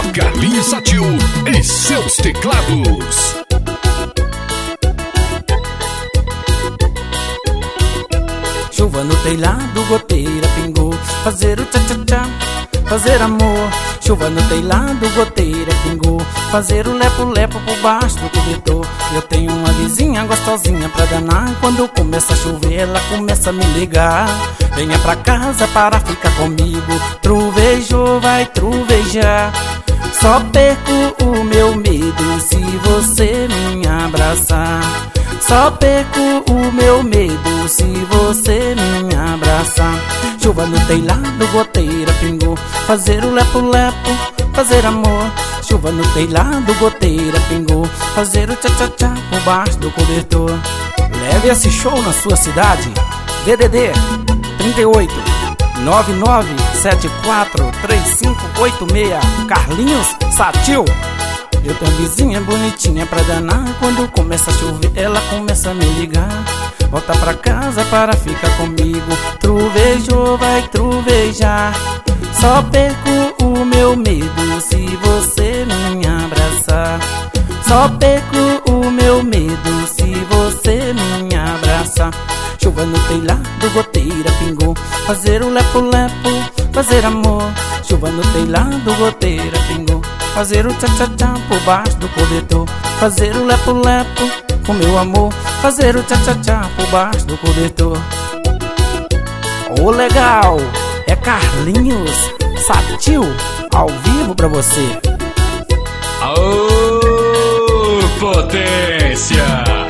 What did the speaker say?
Carlinhos Satil e seus teclados. Chuva no telhado, goteira pingou. Fazer o tchá-tchá-tchá, fazer amor. Chuva no telhado, goteira pingou. Fazer o lepo-lepo por baixo do cobertor. Eu tenho uma vizinha gostosinha pra danar. Quando começa a chover, ela começa a me ligar. Venha pra casa para ficar comigo. Truvejou, vai truvejar. Só perco o meu medo se você me abraçar. Só perco o meu medo se você me abraçar. Chuva no telhado, goteira pingou. Fazer o lepo-lepo, fazer amor. Chuva no telhado, goteira pingou. Fazer o tchá-tchá-tchá por baixo do cobertor. Leve esse show na sua cidade. DDD 38 99743586. Carlinhos Satil. Eu tenho vizinha bonitinha pra danar. Quando começa a chover, ela começa a me ligar. Volta pra casa para ficar comigo. Truvejou, vai truvejar. Só perco o meu medo se você me abraçar. Só perco o meu medo se você me abraçar. Chuva no telhado, goteira pingou. Fazer o lepo-lepo, fazer amor. Chuva no telhado, goteira pingou. Fazer o tchá-tchá-tchá por baixo do cobertor. Fazer o lepo-lepo com meu amor. Fazer o tchá-tchá-tchá por baixo do cobertor. Ô legal, é Carlinhos Satil ao vivo pra você. Aô, potência!